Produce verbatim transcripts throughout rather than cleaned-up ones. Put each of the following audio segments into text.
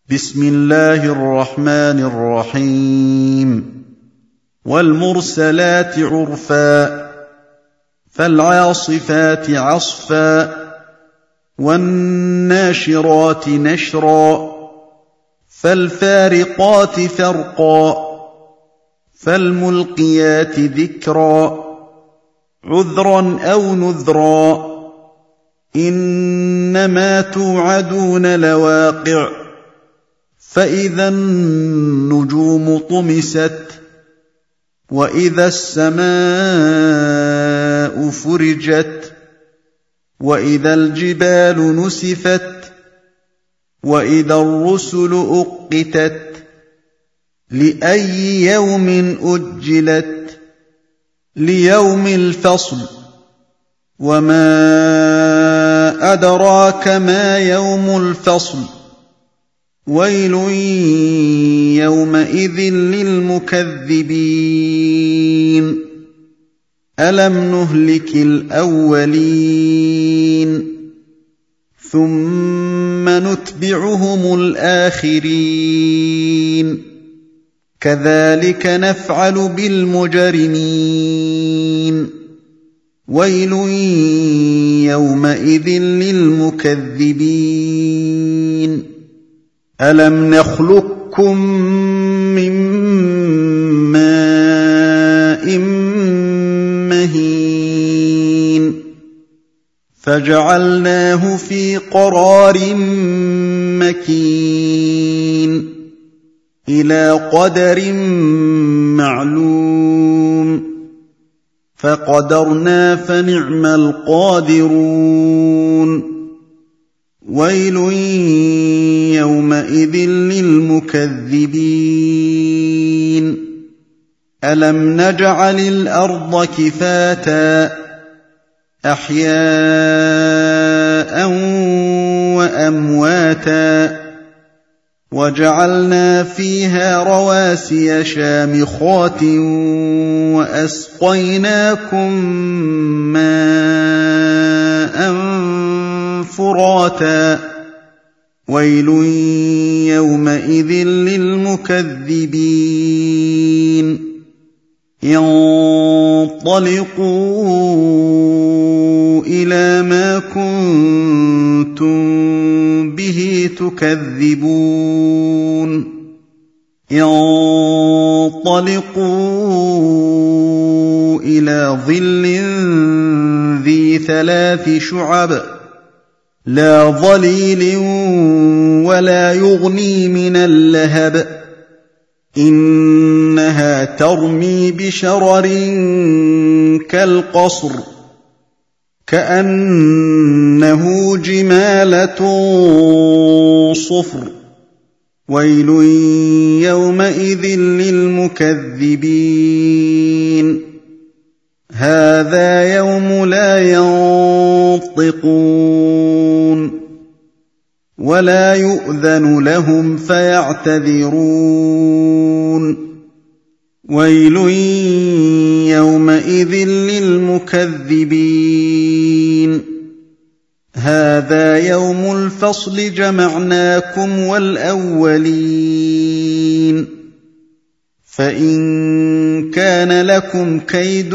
بسم الله الرحمن الرحيم والمرسلات عرفا فالعاصفات عصفا والناشرات نشرا فالفارقات فرقا فالملقيات ذكرا عذرا أو نذرا إنما توعدون لواقع فإذا النجوم طمست وإذا السماء فرجت وإذا الجبال نسفت وإذا الرسل أقتت لأي يوم أجلت ليوم الفصل وما أدراك ما يوم الفصل ويل يومئذ للمكذبين ألم نهلك الأولين ثم نتبعهم الآخرين كذلك نفعل بالمجرمين ويل يومئذ للمكذبين ألم نخلقكم من ماء مهين فجعلناه في قرار مكين إلى قدر معلوم فقدرنا فنعم القادرون ويل يومئذ للمكذبين ألم نجعل الأرض كفاتا أحياء وأمواتا وجعلنا فيها رواسي شامخات وأسقيناكم ماء فراتا ويل يومئذ للمكذبين انطلقوا إلى ما كنتم به تكذبون انطلقوا إلى ظل ذي ثلاث شعب لا ظليل ولا يغني من اللهب إنها ترمي بشرر كالقصر كأنه جمالة صفر ويل يومئذ للمكذبين هذا يوم لا ينطقون ولا يؤذن لهم فيعتذرون ويل يومئذ للمكذبين هذا يوم الفصل جمعناكم والأولين فإن كان لكم كيد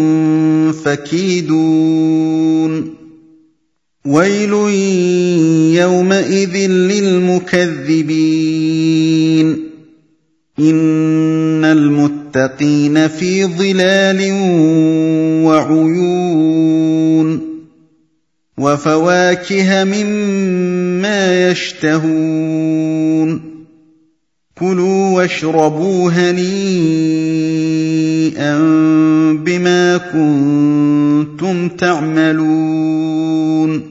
فكيدون ويل يومئذ للمكذبين إن المتقين في ظلال وعيون وفواكه مما يشتهون كلوا واشربوا هنيئا بما كنتم تعملون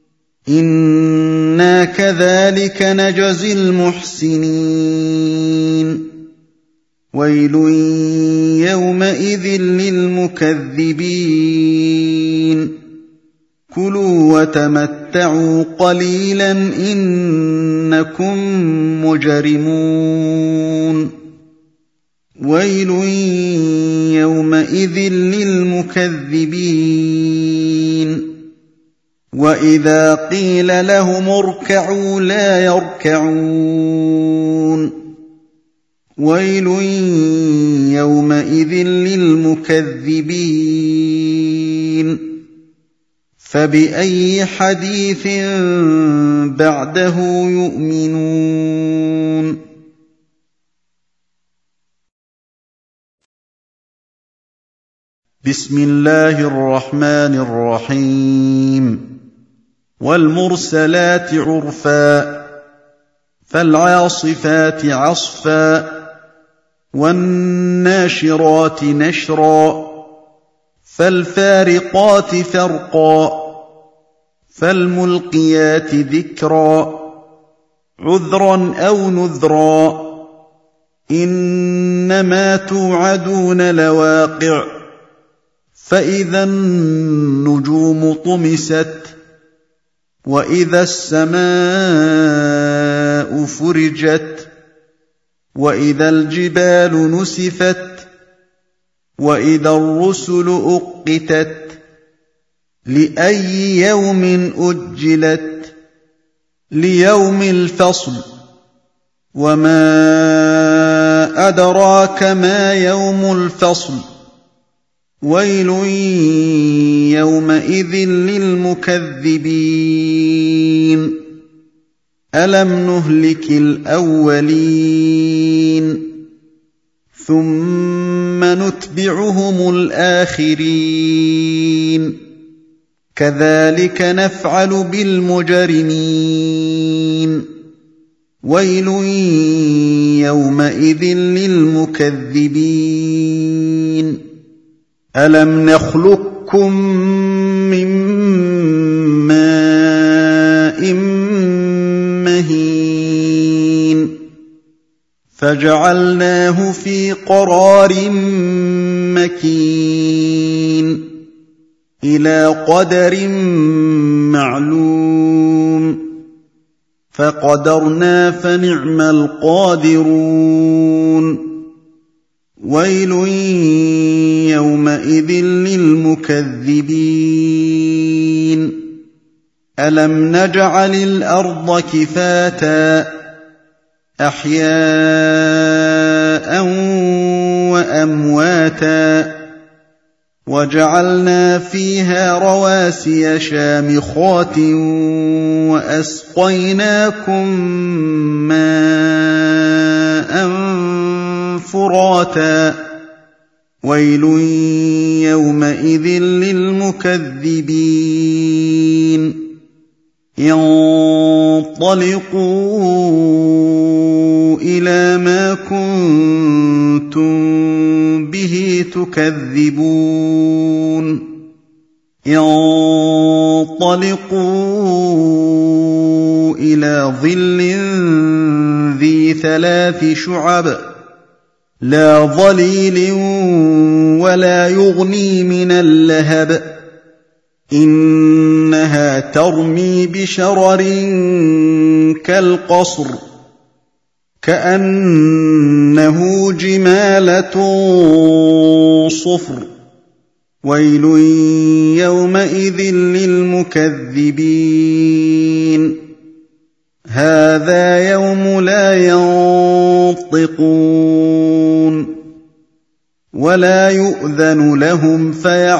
إنا كذلك نجزي المحسنين ويل يومئذ للمكذبين كلوا وتمتعوا قليلا إنكم مجرمون ويل يومئذ للمكذبين وإذا قيل لهم اركعوا لا يركعون ويل يومئذ للمكذبين فبأي حديث بعده يؤمنون بسم الله الرحمن الرحيم والمرسلات عرفا فالعاصفات عصفا والناشرات نشرا فالفارقات فرقا فالملقيات ذكرا عذرا أو نذرا إنما توعدون لواقع فإذا النجوم طمست وإذا السماء فرجت وإذا الجبال نسفت وإذا الرسل أقتت لأي يوم أجلت ليوم الفصل وما أدراك ما يوم الفصل ويل يومئذ للمكذبين ألم نهلك الأولين ثم نتبعهم الآخرين كذلك نفعل بالمجرمين ويل يومئذ للمكذبين ألم نخلقكم من ماء مهين فجعلناه في قرار مكين إلى قدر معلوم فقدرنا فنعم القادرون ويل يومئذ للمكذبين ألم نجعل الأرض كفاتا أحياء وأمواتا وجعلنا فيها رواسي شامخات وأسقيناكم ماء فراتا ويل يومئذ للمكذبين انطلقوا إلى ما كنتم به تكذبون انطلقوا إلى ظل ذي ثلاث شعب لا ظليل ولا يغني من اللهب إنها ترمي بشرر كالقصر كأنه جمالة صفر ويل يومئذ للمكذبين هذا يوم لا ينطقون ولا يؤذن لهم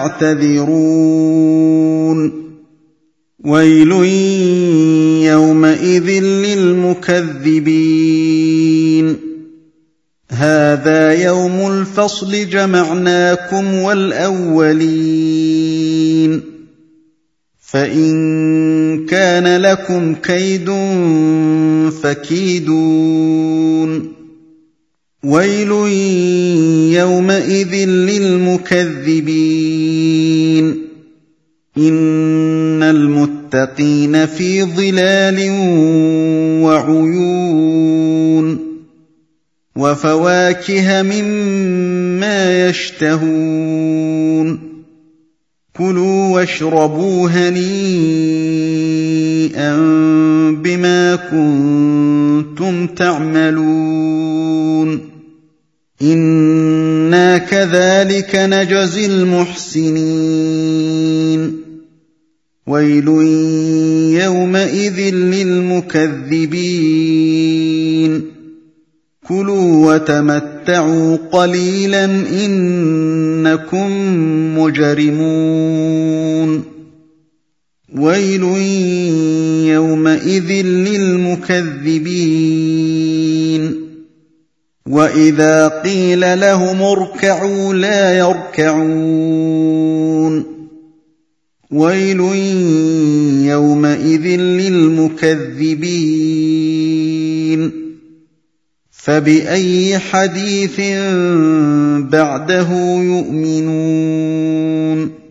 فيعتذرون ويل يومئذ للمكذبين هذا يوم الفصل جمعناكم والأولين فإن كان لكم كيد فكيدون ويل يومئذ للمكذبين إن المتقين في ظلال وعيون وفواكه مما يشتهون كلوا واشربوا هنيئا بما كنتم تعملون إنا كذلك نجزي المحسنين ويل يومئذ للمكذبين كلوا وتمتعوا قليلا إنكم مجرمون ويل يومئذ للمكذبين وإذا قيل لهم اركعوا لا يركعون ويل يومئذ للمكذبين فبأي حديث بعده يؤمنون